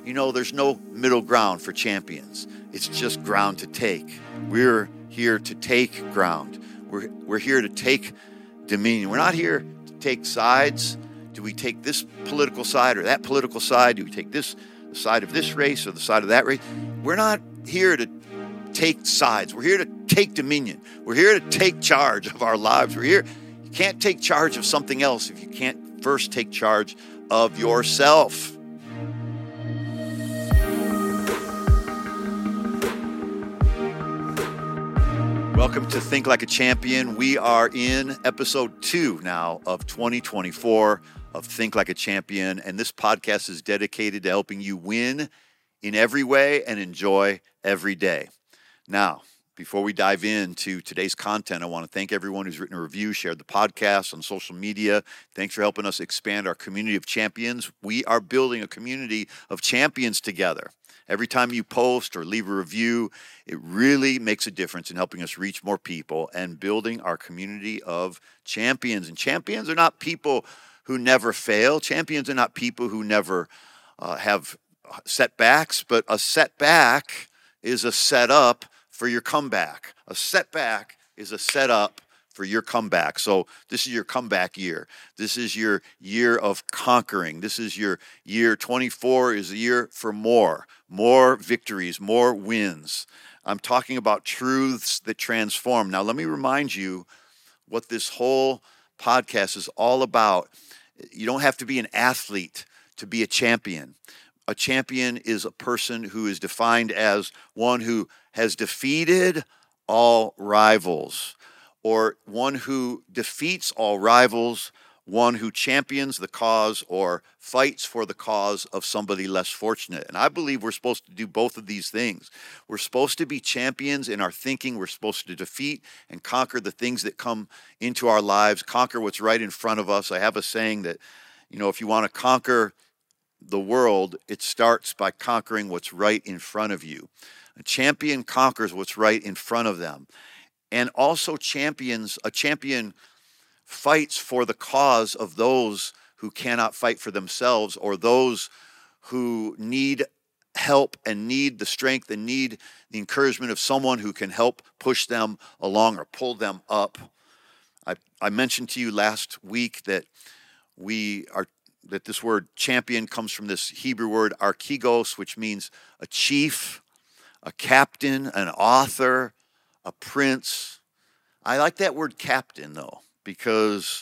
there's no middle ground for champions. It's just ground to take. We're here to take ground. We're here to take dominion. We're not here to take sides. Do we take this political side or that political side? Do we take the side of this race or the side of that race? We're not here to take sides. We're here to take dominion. We're here to take charge of our lives. You can't take charge of something else if you can't first take charge of yourself. Welcome to Think Like a Champion. We are in episode 2 now of 2024 of Think Like a Champion, and this podcast is dedicated to helping you win in every way and enjoy every day. Now, before we dive into today's content, I want to thank everyone who's written a review, shared the podcast on social media. Thanks for helping us expand our community of champions. We are building a community of champions together. Every time you post or leave a review, it really makes a difference in helping us reach more people and building our community of champions. And champions are not people who never fail. Champions are not people who never have setbacks, but a setback is a setup for your comeback. A setback is a setup for your comeback. So this is your comeback year. This is your year of conquering. This is your year. 24 is a year for more victories, more wins. I'm talking about truths that transform. Now, let me remind you what this whole podcast is all about. You don't have to be an athlete to be a champion. A champion is a person who is defined as one who has defeated all rivals, or one who defeats all rivals, one who champions the cause or fights for the cause of somebody less fortunate. And I believe we're supposed to do both of these things. We're supposed to be champions in our thinking. We're supposed to defeat and conquer the things that come into our lives, conquer what's right in front of us. I have a saying that, if you want to conquer the world, it starts by conquering what's right in front of you. A champion conquers what's right in front of them. And also a champion fights for the cause of those who cannot fight for themselves, or those who need help and need the strength and need the encouragement of someone who can help push them along or pull them up. I mentioned to you last week that this word champion comes from this Hebrew word archegos, which means a chief, a captain, an author, a prince. I like that word captain, though, because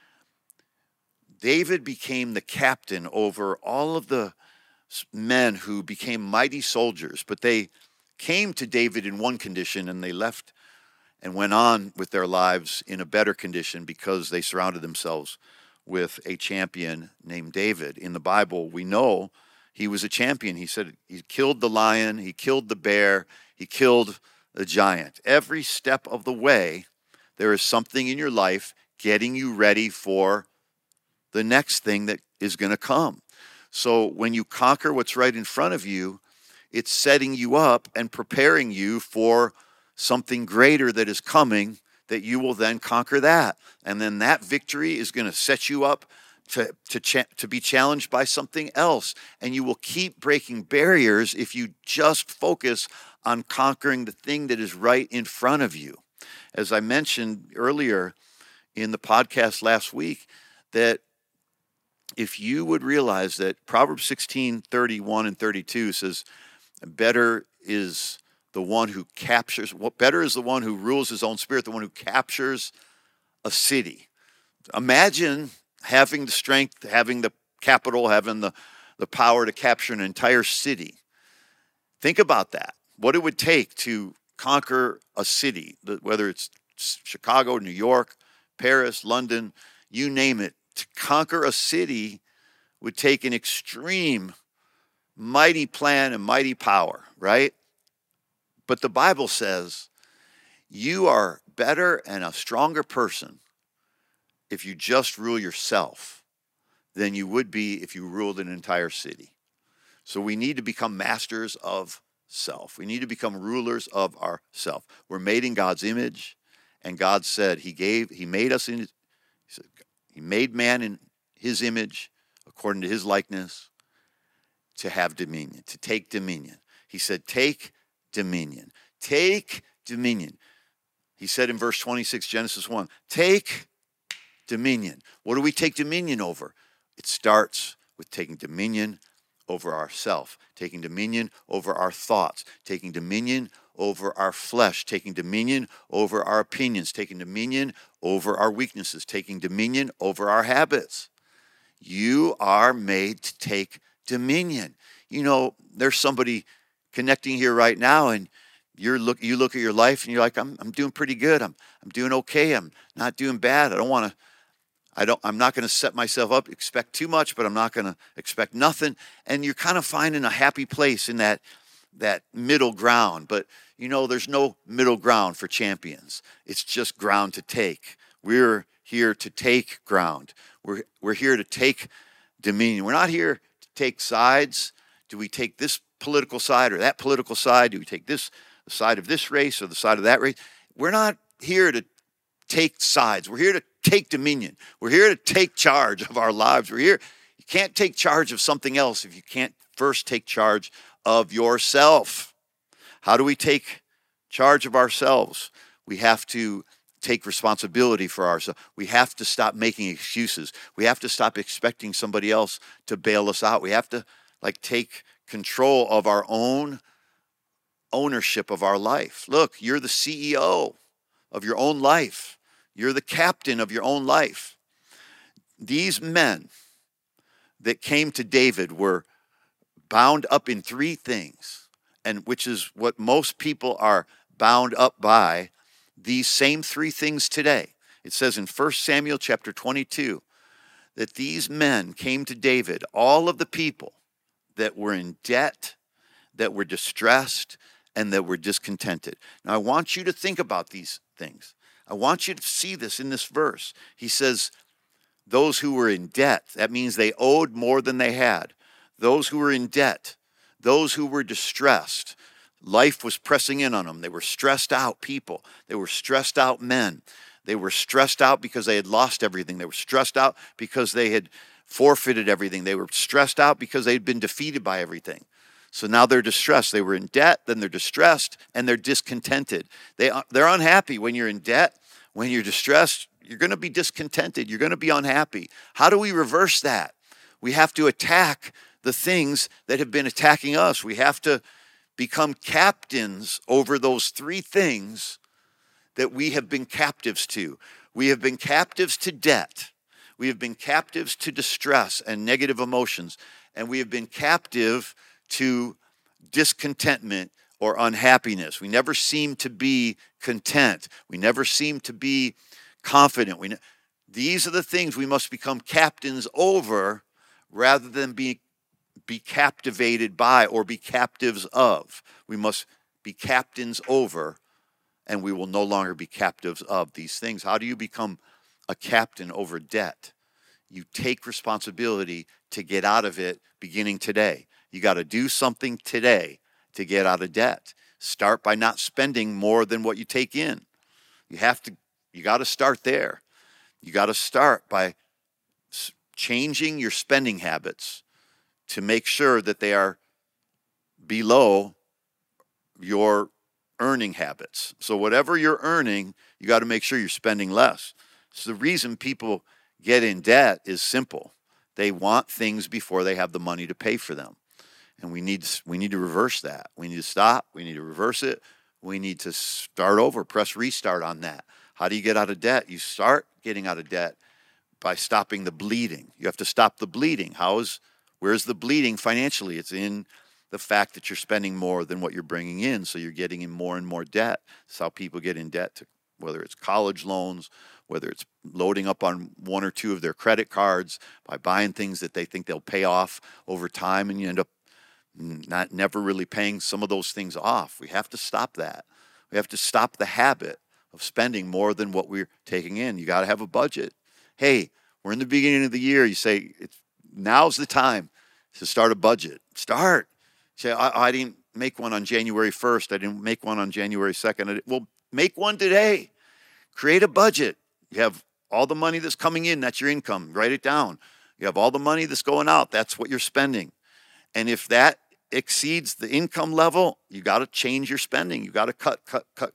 David became the captain over all of the men who became mighty soldiers, but they came to David in one condition and they left and went on with their lives in a better condition because they surrounded themselves with a champion named David. In the Bible, we know he was a champion. He said he killed the lion, he killed the bear, he killed the giant. Every step of the way, there is something in your life getting you ready for the next thing that is going to come. So when you conquer what's right in front of you, it's setting you up and preparing you for something greater that is coming, that you will then conquer that. And then that victory is going to set you up to be challenged by something else. And you will keep breaking barriers if you just focus on conquering the thing that is right in front of you. As I mentioned earlier in the podcast last week, that if you would realize that Proverbs 16:31 and 32 says, better is the one who rules his own spirit, the one who captures a city. Imagine having the strength, having the capital, having the power to capture an entire city. Think about that. What it would take to conquer a city, whether it's Chicago, New York, Paris, London, you name it. To conquer a city would take an extreme, mighty plan and mighty power, right? But the Bible says you are better and a stronger person if you just rule yourself than you would be if you ruled an entire city. So we need to become masters of self. We need to become rulers of ourself. We're made in God's image, and God said He made man in His image according to His likeness. to have dominion, to take dominion. He said, take dominion. Take dominion. He said in verse 26, Genesis 1, take dominion. What do we take dominion over? It starts with taking dominion over ourselves, taking dominion over our thoughts, taking dominion over our flesh, taking dominion over our opinions, taking dominion over our weaknesses, taking dominion over our habits. You are made to take dominion. You know, there's somebody connecting here right now, and you look at your life and you're like, I'm doing pretty good. I'm doing okay. I'm not doing bad. I'm not going to set myself up, expect too much, but I'm not going to expect nothing. And you're kind of finding a happy place in that middle ground. But, you know, there's no middle ground for champions. It's just ground to take. We're here to take ground. We're here to take dominion. We're not here to take sides. Do we take this political side or that political side? Do we take the side of this race or the side of that race? We're not here to take sides. We're here to take dominion. We're here to take charge of our lives. We're here. You can't take charge of something else if you can't first take charge of yourself. How do we take charge of ourselves? We have to take responsibility for ourselves. We have to stop making excuses. We have to stop expecting somebody else to bail us out. We have to take control of our own ownership of our life. Look, you're the CEO of your own life. You're the captain of your own life. These men that came to David were bound up in three things, and which is what most people are bound up by, these same three things today. It says in 1 Samuel chapter 22 that these men came to David, all of the people that were in debt, that were distressed, and that were discontented. Now I want you to think about these things. I want you to see this in this verse. He says, those who were in debt, that means they owed more than they had. Those who were in debt, those who were distressed, life was pressing in on them. They were stressed out people. They were stressed out men. They were stressed out because they had lost everything. They were stressed out because they had forfeited everything. They were stressed out because they had been defeated by everything. So now they're distressed. They were in debt, then they're distressed, and they're discontented. They're unhappy when you're in debt. When you're distressed, you're going to be discontented. You're going to be unhappy. How do we reverse that? We have to attack the things that have been attacking us. We have to become captains over those three things that we have been captives to. We have been captives to debt. We have been captives to distress and negative emotions. And we have been captive to discontentment or unhappiness. We never seem to be content. We never seem to be confident. These are the things we must become captains over rather than be captivated by or be captives of. We must be captains over, and we will no longer be captives of these things. How do you become a captain over debt? You take responsibility to get out of it beginning today. You got to do something today to get out of debt. Start by not spending more than what you take in. You got to start there. You got to start by changing your spending habits to make sure that they are below your earning habits. So whatever you're earning, you got to make sure you're spending less. So the reason people get in debt is simple. They want things before they have the money to pay for them. And we need to reverse that. We need to stop. We need to reverse it. We need to start over, press restart on that. How do you get out of debt? You start getting out of debt by stopping the bleeding. You have to stop the bleeding. Where's the bleeding financially? It's in the fact that you're spending more than what you're bringing in, so you're getting in more and more debt. That's how people get in debt, whether it's college loans, whether it's loading up on one or two of their credit cards by buying things that they think they'll pay off over time, and you end up never really paying some of those things off. We have to stop that. We have to stop the habit of spending more than what we're taking in. You got to have a budget. Hey, we're in the beginning of the year. You say, now's the time to start a budget. Start. Say, I didn't make one on January 1st. I didn't make one on January 2nd. Well, make one today. Create a budget. You have all the money that's coming in. That's your income. Write it down. You have all the money that's going out. That's what you're spending. And if that exceeds the income level, you got to change your spending. You got to cut.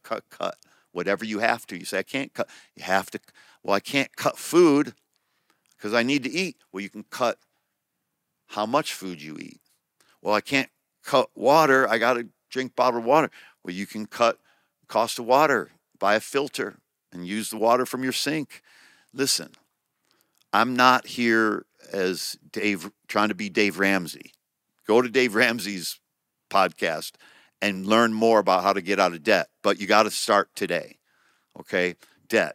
Whatever you have to. You say, I can't cut. You have to. Well, I can't cut food because I need to eat. Well, you can cut how much food you eat. Well, I can't cut water. I got to drink bottled water. Well, you can cut cost of water. Buy a filter and use the water from your sink. Listen, I'm not here as Dave, trying to be Dave Ramsey. Go to Dave Ramsey's podcast and learn more about how to get out of debt. But you got to start today, okay? Debt.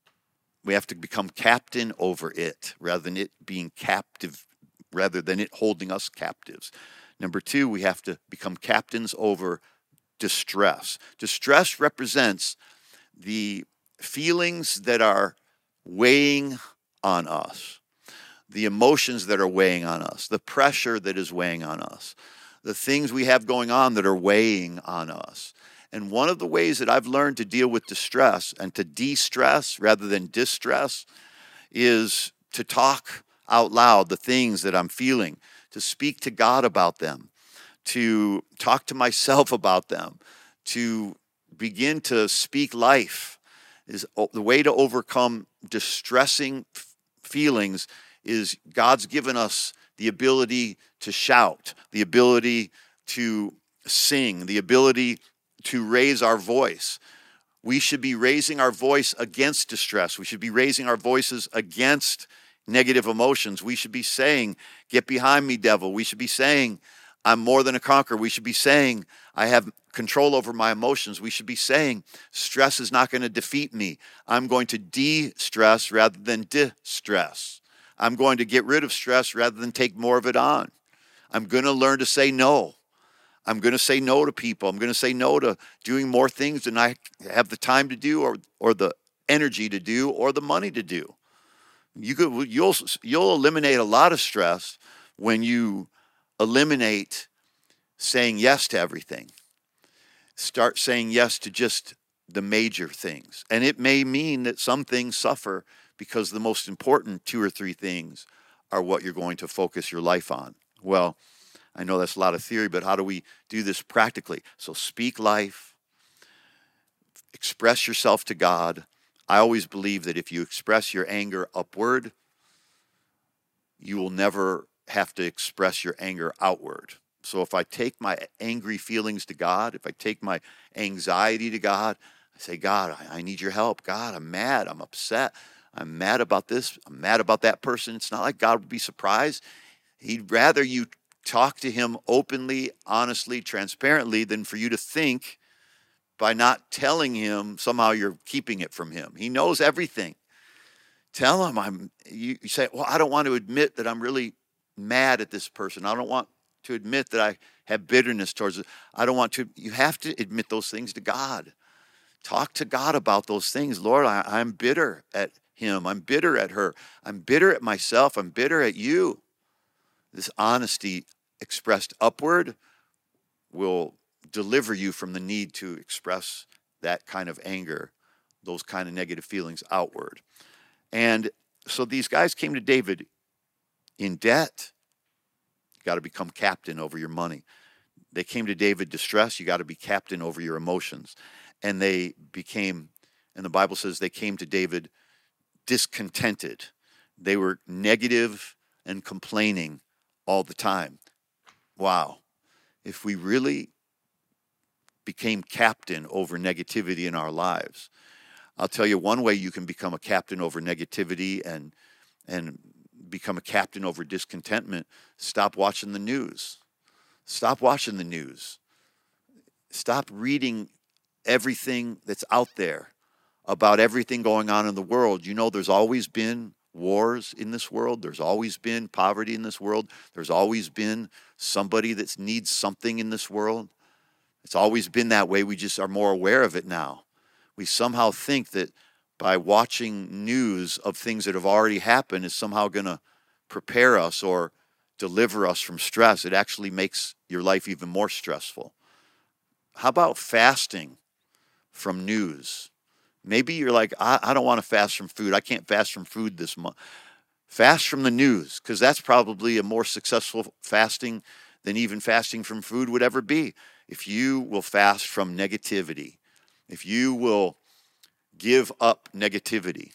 We have to become captain over it rather than it being captive, rather than it holding us captives. Number two, we have to become captains over distress. Distress represents the feelings that are weighing on us, the emotions that are weighing on us, the pressure that is weighing on us, the things we have going on that are weighing on us. And one of the ways that I've learned to deal with distress and to de-stress rather than distress is to talk out loud the things that I'm feeling, to speak to God about them, to talk to myself about them, to begin to speak life. Is the way to overcome distressing feelings is God's given us the ability to shout, the ability to sing, the ability to raise our voice. We should be raising our voice against distress. We should be raising our voices against negative emotions. We should be saying, get behind me, devil. We should be saying, I'm more than a conqueror. We should be saying, I have control over my emotions. We should be saying, stress is not going to defeat me. I'm going to de-stress rather than distress. I'm going to get rid of stress rather than take more of it on. I'm going to learn to say no. I'm going to say no to people. I'm going to say no to doing more things than I have the time to do or the energy to do or the money to do. You'll eliminate a lot of stress when you eliminate saying yes to everything. Start saying yes to just the major things. And it may mean that some things suffer because the most important 2 or 3 things are what you're going to focus your life on. Well, I know that's a lot of theory, but how do we do this practically? So speak life, express yourself to God. I always believe that if you express your anger upward, you will never have to express your anger outward. So if I take my angry feelings to God, if I take my anxiety to God, I say, God, I need your help. God, I'm mad. I'm upset. I'm mad about this. I'm mad about that person. It's not like God would be surprised. He'd rather you talk to him openly, honestly, transparently than for you to think by not telling him somehow you're keeping it from him. He knows everything. Tell him you say, well, I don't want to admit that I'm really mad at this person. I don't want to admit that I have bitterness towards it. I don't want to. You have to admit those things to God. Talk to God about those things. Lord, I'm bitter at him. I'm bitter at her. I'm bitter at myself. I'm bitter at you. This honesty expressed upward will deliver you from the need to express that kind of anger, those kind of negative feelings outward. And so these guys came to David in debt. You got to become captain over your money. They came to David distressed. You got to be captain over your emotions. And they became, and the Bible says they came to David discontented. They were negative and complaining all the time. Wow. If we really became captain over negativity in our lives, I'll tell you one way you can become a captain over negativity and become a captain over discontentment. Stop watching the news. Stop watching the news. Stop reading everything that's out there about everything going on in the world. You know, there's always been wars in this world. There's always been poverty in this world. There's always been somebody that needs something in this world. It's always been that way. We just are more aware of it now. We somehow think that by watching news of things that have already happened is somehow going to prepare us or deliver us from stress. It actually makes your life even more stressful. How about fasting from news? Maybe you're like, I don't want to fast from food. I can't fast from food this month. Fast from the news, because that's probably a more successful fasting than even fasting from food would ever be. If you will fast from negativity, if you will give up negativity,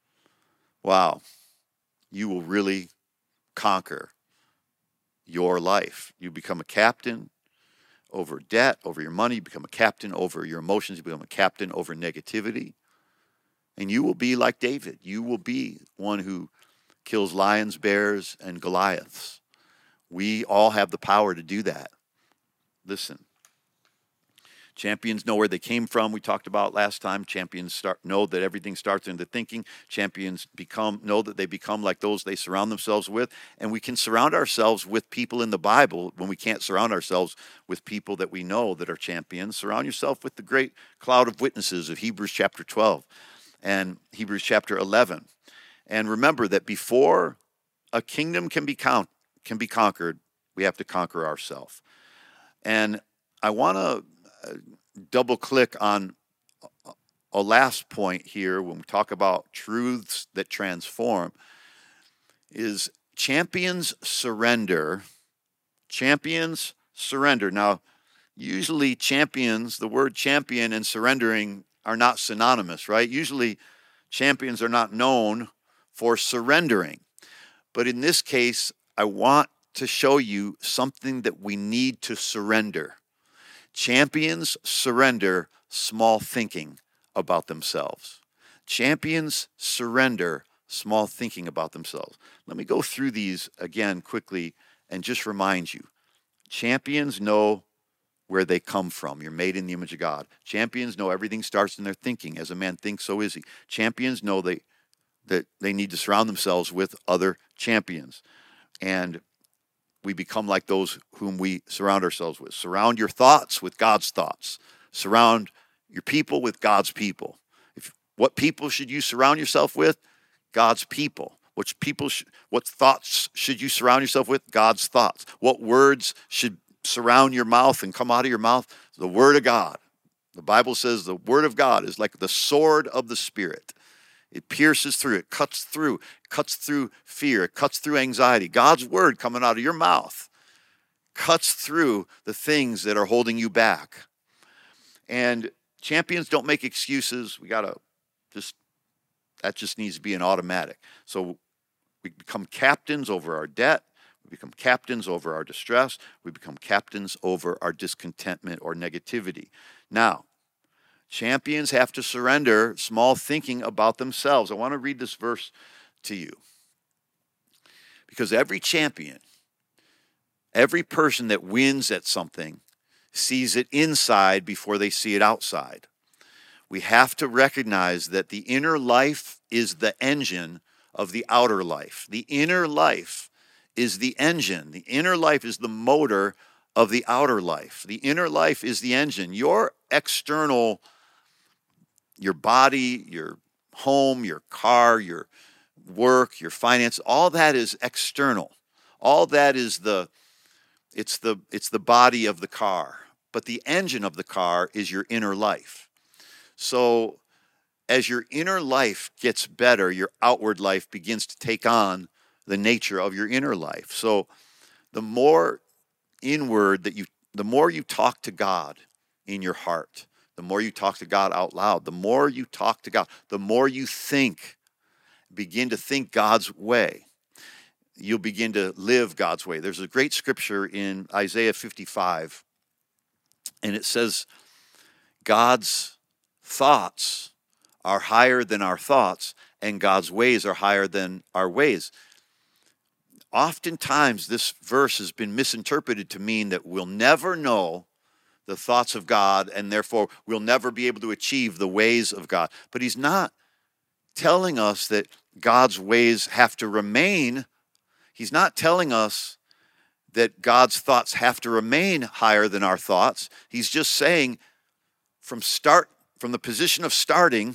wow, you will really conquer your life. You become a captain over debt, over your money. You become a captain over your emotions. You become a captain over negativity. And you will be like David. You will be one who kills lions, bears, and Goliaths. We all have the power to do that. Listen, champions know where they came from. We talked about last time. Champions know that everything starts in the thinking. Champions know that they become like those they surround themselves with. And we can surround ourselves with people in the Bible when we can't surround ourselves with people that we know that are champions. Surround yourself with the great cloud of witnesses of Hebrews chapter 12 and Hebrews chapter 11. And remember that before a kingdom can be conquered, we have to conquer ourselves. And I want to double click on a last point here when we talk about truths that transform is champions surrender. Champions surrender. Now, usually champions, the word champion and surrendering are not synonymous, right? Usually champions are not known for surrendering. But in this case, I want to show you something that we need to surrender. Champions surrender small thinking about themselves. Champions surrender small thinking about themselves. Let me go through these again quickly and just remind you. Champions know where they come from. You're made in the image of God. Champions know everything starts in their thinking. As a man thinks, so is he. Champions know that they need to surround themselves with other champions. And we become like those whom we surround ourselves with. Surround your thoughts with God's thoughts. Surround your people with God's people. What people should you surround yourself with? God's people. What thoughts should you surround yourself with? God's thoughts. What words should surround your mouth and come out of your mouth? The Word of God. The Bible says the Word of God is like the sword of the Spirit. It pierces through, it cuts through fear, it cuts through anxiety. God's Word coming out of your mouth cuts through the things that are holding you back. And champions don't make excuses. That just needs to be an automatic. So we become captains over our debt. We become captains over our distress. We become captains over our discontentment or negativity. Now, champions have to surrender small thinking about themselves. I want to read this verse to you. Because every champion, every person that wins at something, sees it inside before they see it outside. We have to recognize that the inner life is the engine of the outer life. The inner life is the engine. The inner life is the motor of the outer life. The inner life is the engine. Your external, your body, your home, your car, your work, your finance, all that is external. All that is it's the body of the car. But the engine of the car is your inner life. So as your inner life gets better, your outward life begins to take on the nature of your inner life. So the more inward the more you talk to God in your heart, the more you talk to God out loud, the more you talk to God, the more you begin to think God's way. You'll begin to live God's way. There's a great scripture in Isaiah 55, and it says, God's thoughts are higher than our thoughts, and God's ways are higher than our ways. Oftentimes, this verse has been misinterpreted to mean that we'll never know the thoughts of God, and therefore we'll never be able to achieve the ways of God. But he's not telling us that God's ways have to remain. He's not telling us that God's thoughts have to remain higher than our thoughts. He's just saying from the position of starting,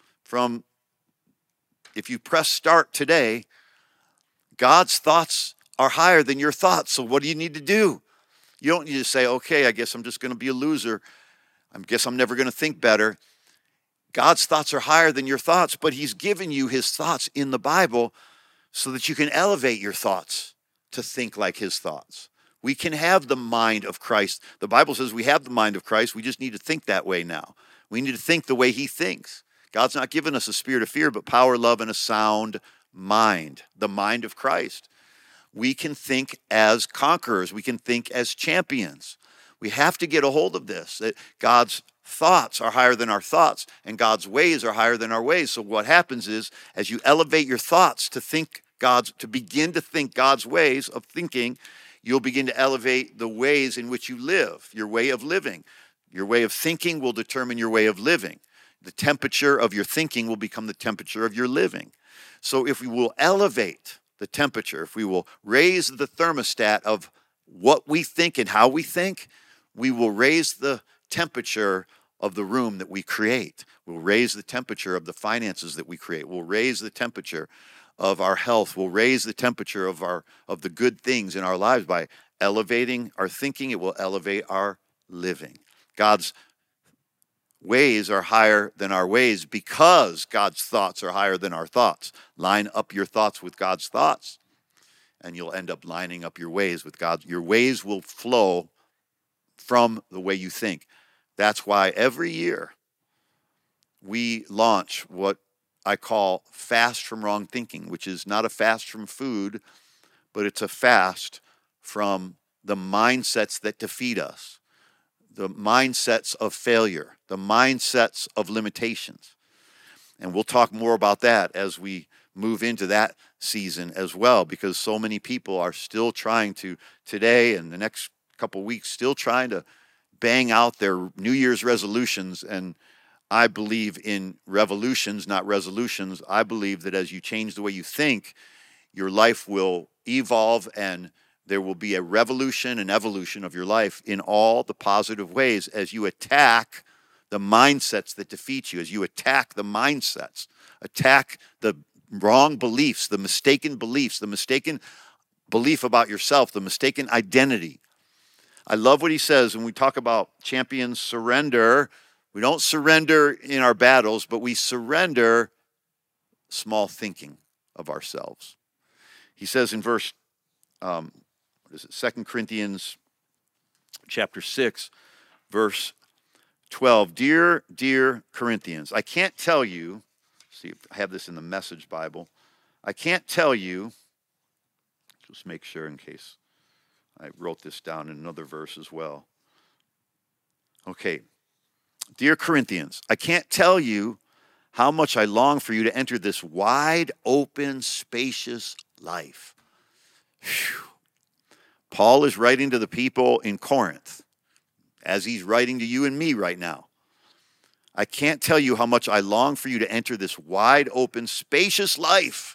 if you press start today, God's thoughts are higher than your thoughts. So what do you need to do? You don't need to say, okay, I guess I'm just going to be a loser. I guess I'm never going to think better. God's thoughts are higher than your thoughts, but he's given you his thoughts in the Bible so that you can elevate your thoughts to think like his thoughts. We can have the mind of Christ. The Bible says we have the mind of Christ. We just need to think that way now. We need to think the way he thinks. God's not given us a spirit of fear, but power, love, and a sound mind, the mind of Christ. We can think as conquerors. We can think as champions. We have to get a hold of this, that God's thoughts are higher than our thoughts, and God's ways are higher than our ways. So what happens is, as you elevate your thoughts to begin to think God's ways of thinking, you'll begin to elevate the ways in which you live, your way of living. Your way of thinking will determine your way of living. The temperature of your thinking will become the temperature of your living. So if we will elevate the temperature, if we will raise the thermostat of what we think and how we think, we will raise the temperature of the room that we create. We'll raise the temperature of the finances that we create. We'll raise the temperature of our health. We'll raise the temperature of the good things in our lives by elevating our thinking. It will elevate our living. God's ways are higher than our ways because God's thoughts are higher than our thoughts. Line up your thoughts with God's thoughts, and you'll end up lining up your ways with God. Your ways will flow from the way you think. That's why every year we launch what I call fast from wrong thinking, which is not a fast from food, but it's a fast from the mindsets that defeat us, the mindsets of failure, the mindsets of limitations. And we'll talk more about that as we move into that season as well, because so many people are still trying to, today and the next couple of weeks, still trying to bang out their New Year's resolutions. And I believe in revolutions, not resolutions. I believe that as you change the way you think, your life will evolve and there will be a revolution and evolution of your life in all the positive ways as you attack the mindsets that defeat you, as you attack the mindsets, attack the wrong beliefs, the mistaken belief about yourself, the mistaken identity. I love what he says when we talk about champions surrender. We don't surrender in our battles, but we surrender small thinking of ourselves. He says in verse 2 Corinthians chapter 6, verse 12, dear Corinthians, I can't tell you, see if I have this in the Message Bible, I can't tell you, just make sure in case I wrote this down in another verse as well. Okay, dear Corinthians, I can't tell you how much I long for you to enter this wide open, spacious life. Whew. Paul is writing to the people in Corinth, as he's writing to you and me right now. I can't tell you how much I long for you to enter this wide open, spacious life.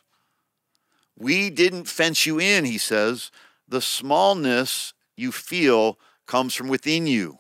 We didn't fence you in, he says. The smallness you feel comes from within you.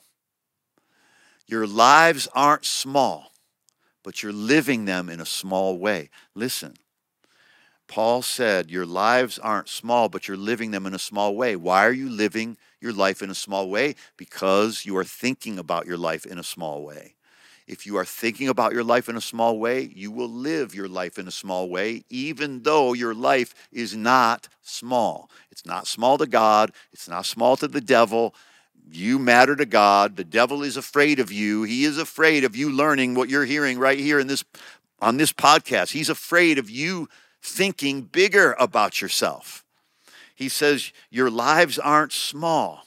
Your lives aren't small, but you're living them in a small way. Listen. Paul said, your lives aren't small, but you're living them in a small way. Why are you living your life in a small way? Because you are thinking about your life in a small way. If you are thinking about your life in a small way, you will live your life in a small way, even though your life is not small. It's not small to God. It's not small to the devil. You matter to God. The devil is afraid of you. He is afraid of you learning what you're hearing right here on this podcast. He's afraid of you thinking bigger about yourself. He says, your lives aren't small.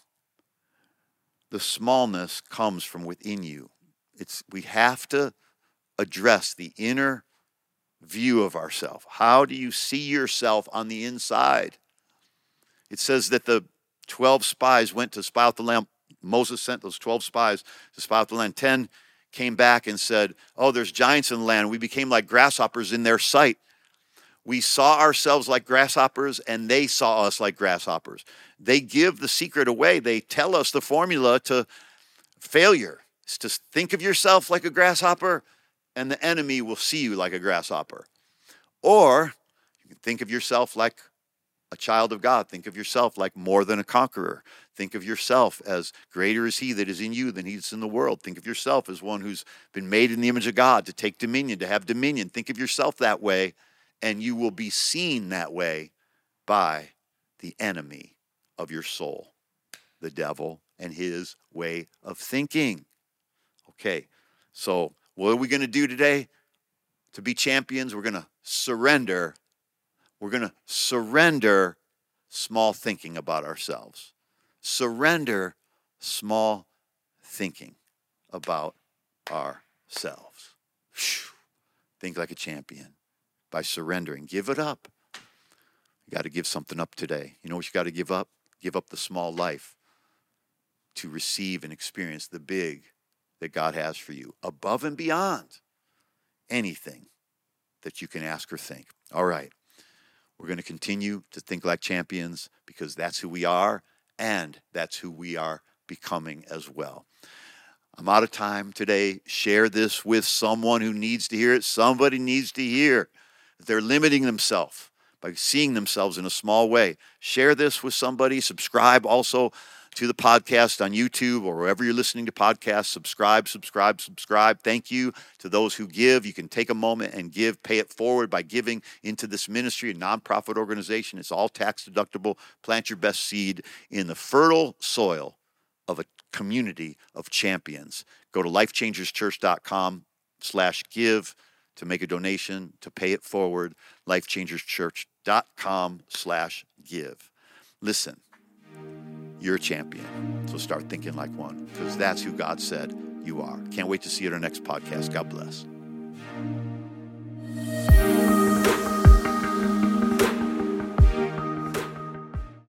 The smallness comes from within you. We have to address the inner view of ourselves. How do you see yourself on the inside? It says that the 12 spies went to spy out the land. Moses sent those 12 spies to spy out the land. 10 came back and said, oh, there's giants in the land. We became like grasshoppers in their sight. We saw ourselves like grasshoppers, and they saw us like grasshoppers. They give the secret away. They tell us the formula to failure. It's to think of yourself like a grasshopper, and the enemy will see you like a grasshopper. Or you can think of yourself like a child of God. Think of yourself like more than a conqueror. Think of yourself as greater is he that is in you than he that's in the world. Think of yourself as one who's been made in the image of God, to take dominion, to have dominion. Think of yourself that way, and you will be seen that way by the enemy of your soul. the devil and his way of thinking. Okay, so what are we going to do today to be champions? We're going to surrender. We're going to surrender small thinking about ourselves. Surrender small thinking about ourselves. Whew. Think like a champion by surrendering. Give it up. You got to give something up today. You know what you got to give up? Give up the small life to receive and experience the big that God has for you, above and beyond anything that you can ask or think. All right. We're going to continue to think like champions because that's who we are and that's who we are becoming as well. I'm out of time today. Share this with someone who needs to hear it. Somebody needs to hear that they're limiting themselves by seeing themselves in a small way. Share this with somebody. Subscribe also to the podcast on YouTube or wherever you're listening to podcasts. Subscribe. Thank you to those who give. You can take a moment and give, pay it forward by giving into this ministry, a nonprofit organization. It's all tax deductible. Plant your best seed in the fertile soil of a community of champions. Go to lifechangerschurch.com/give to make a donation, to pay it forward. lifechangerschurch.com/give. Listen. You're a champion. So start thinking like one because that's who God said you are. Can't wait to see you at our next podcast. God bless.